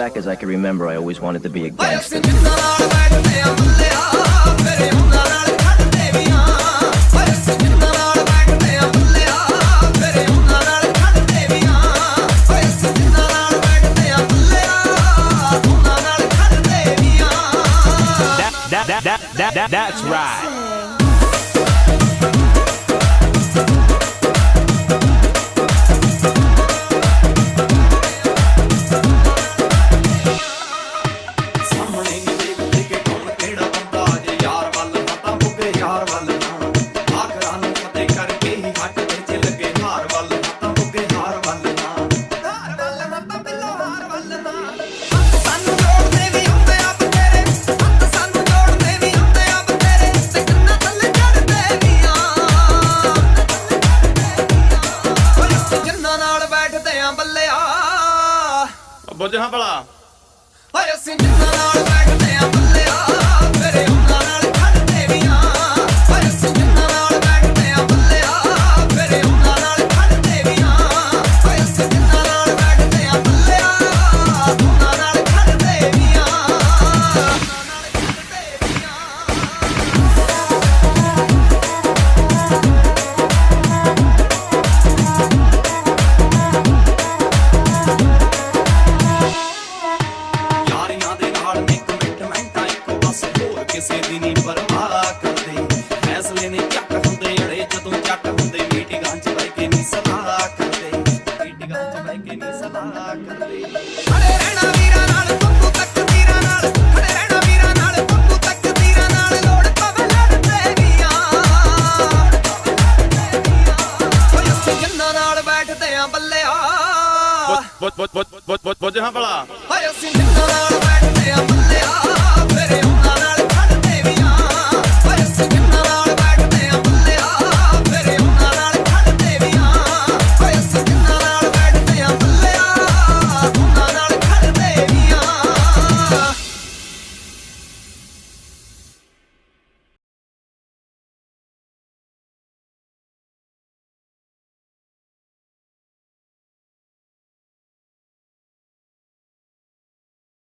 back as I can remember, I always wanted to be a gangster. That's right. ਬੁੱਝਾਂ ਭਲਾ ਓਏ ਅਸੀਂ ਜਿੰਨਾਂ ਨਾਲ ਬੈਠਦੇ ਆਂ ਬੱਲਿਆ ਤੇਰੇ ਉਹਨਾਂ ਨਾਲ ਖੜਦੇ ਵੀ ਆਂ ਓਏ ਅਸੀਂ ਜਿੰਨਾਂ ਨਾਲ ਬੈਠਦੇ ਆਂ ਬੱਲਿਆ ਤੇਰੇ ਉਹਨਾਂ ਨਾਲ ਖੜਦੇ ਵੀ ਆਂ ਓਏ ਅਸੀਂ ਜਿੰਨਾਂ ਨਾਲ ਬੈਠਦੇ ਆਂ ਬੱਲਿਆ ਉਹਨਾਂ ਨਾਲ ਖੜਦੇ ਵੀ ਆਂ ਕਿਸੇ ਦੀ ਨਹੀਂ ਪਰਵਾਹ